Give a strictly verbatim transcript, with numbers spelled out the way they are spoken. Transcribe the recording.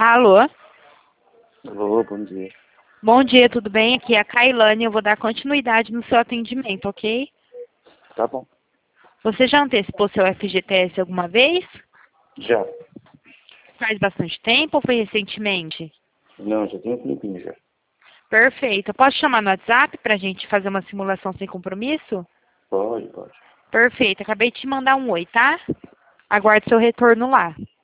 Alô? Alô, bom dia. Bom dia, tudo bem? Aqui é a Kailane, eu vou dar continuidade no seu atendimento, ok? Tá bom. Você já antecipou seu F G T S alguma vez? Já. Faz bastante tempo ou foi recentemente? Não, já tem um tempinho já. Perfeito. Eu posso chamar no WhatsApp para a gente fazer uma simulação sem compromisso? Pode, pode. Perfeito. Acabei de te mandar um oi, tá? Aguarde seu retorno lá.